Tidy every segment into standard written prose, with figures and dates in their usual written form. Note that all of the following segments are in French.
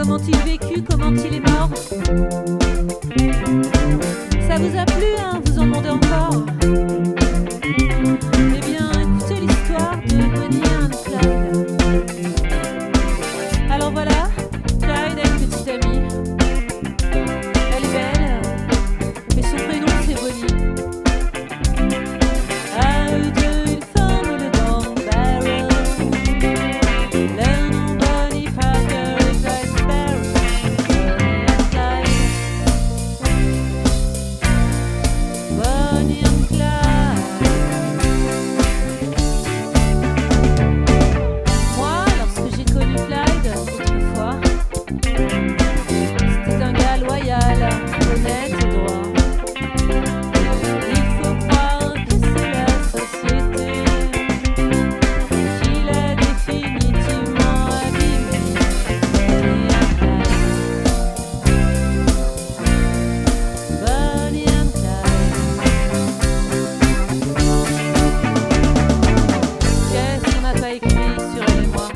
Comment-il vécu? Comment il est mort? Ça vous a plu, hein? Vous en demandez encore? Eh bien, écoutez l'histoire de Bonnie and Clyde. Alors voilà, Clyde a une petite amie. Elle est belle, mais son prénom c'est Bonnie. À eux deux, ils forment le gang Barrel. Le nom Bonnie Parker et Clyde Sparrow. Bonnie and Clyde. Moi, lorsque j'ai connu Clyde autrefois, c'était un gars loyal, honnête et droit. Il faut croire que c'est la société qui l'a définitivement abîmé. Bonnie and Clyde. Qu'est-ce qu'on n'a pas écrit sur elle et moi?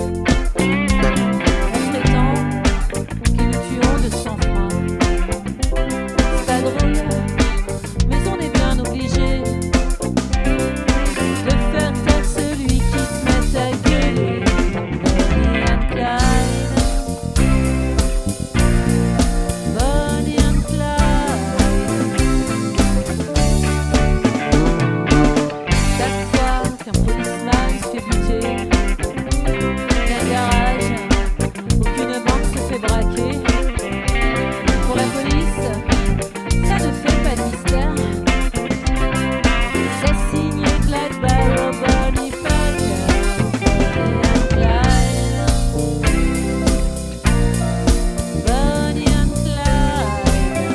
On prétend que nous tuons de sang-froid. C'est pas drôle, mais on est bien obligé de faire taire celui qui se met à gueuler. Bonnie and Clyde. Bonnie and Clyde. Chaque fois qu'un policeman se fait buter, qu'un garage ou qu'une banque se fait braquer, pour la police, ça ne fait pas de mystère. C'est signé Clyde Barrow, Bonnie Parker, Bonnie and Clyde. Bonnie and Clyde.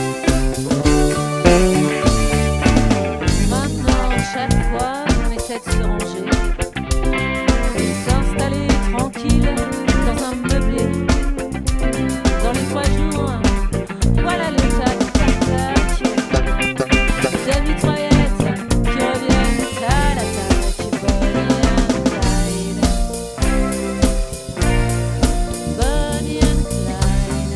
Maintenant, chaque fois, on essaie de se ranger, de s'installer tranquille dans un meublé. Dans les 3 jours, voilà le tac-tac-tac des mitraillettes qui reviennent à l'attaque. Bonnie and Clyde. Bonnie and Clyde.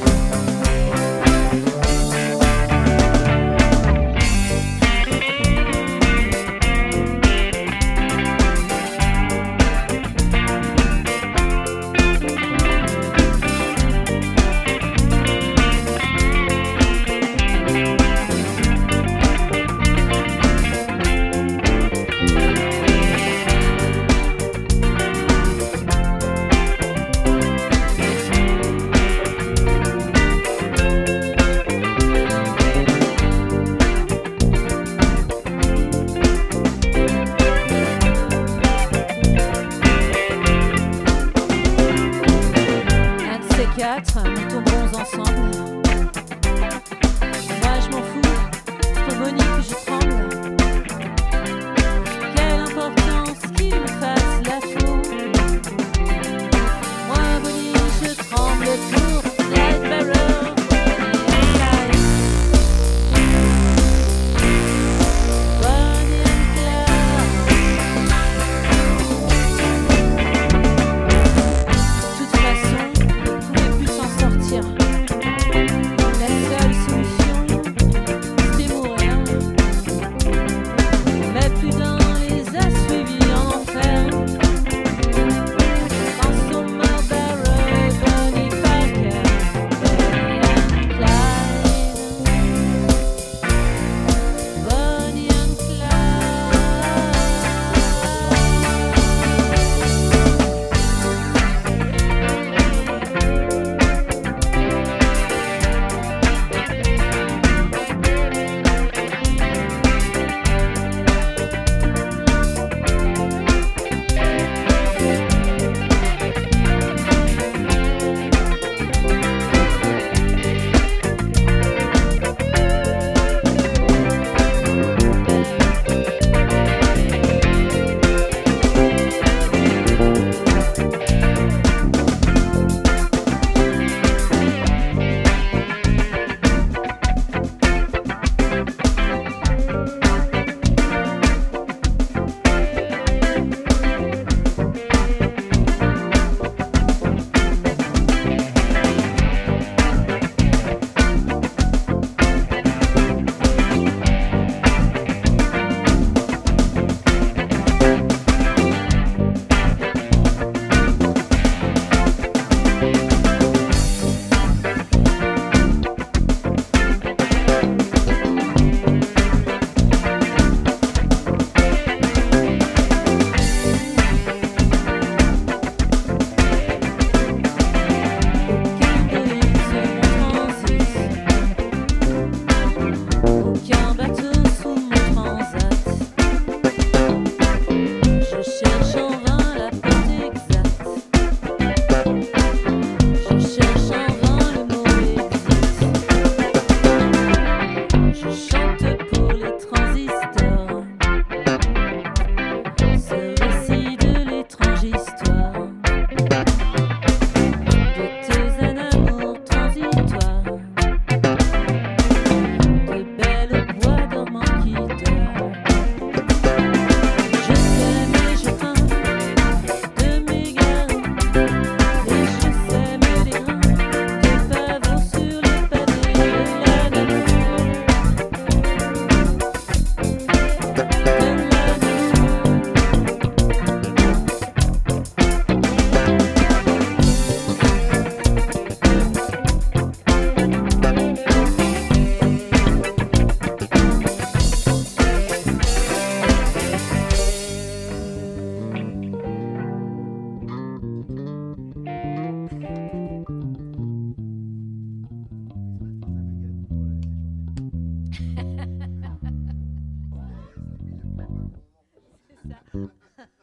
Un de ces 4, nous tomberons ensemble. Moi je m'en fous, c'est pour Bonnie que je tremble. Quelle importance qu'il me fasse la faux. Moi Bonnie je tremble pour Clyde Barrow, Bonnie and Clyde. Bonnie and Clyde. De toute façon, on ne pouvait plus s'en sortir. C'est ça.